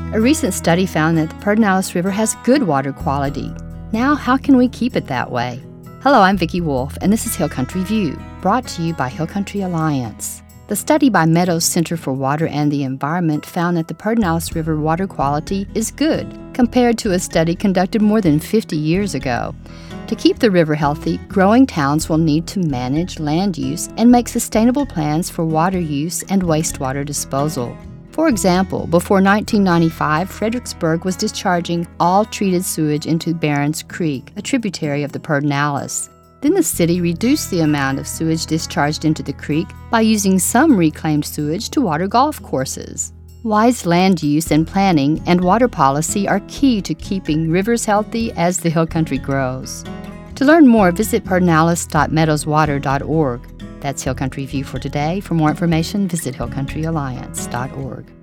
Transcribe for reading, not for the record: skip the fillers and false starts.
A recent study found that the Pedernales River has good water quality. Now, how can we keep it that way? Hello, I'm Vicki Wolf, and this is Hill Country View, brought to you by Hill Country Alliance. The study by Meadows Center for Water and the Environment found that the Pedernales River water quality is good, compared to a study conducted more than 50 years ago. To keep the river healthy, growing towns will need to manage land use and make sustainable plans for water use and wastewater disposal. For example, before 1995, Fredericksburg was discharging all treated sewage into Barons Creek, a tributary of the Pedernales. Then the city reduced the amount of sewage discharged into the creek by using some reclaimed sewage to water golf courses. Wise land use and planning and water policy are key to keeping rivers healthy as the Hill Country grows. To learn more, visit pedernales.meadowswater.org. That's Hill Country View for today. For more information, visit hillcountryalliance.org.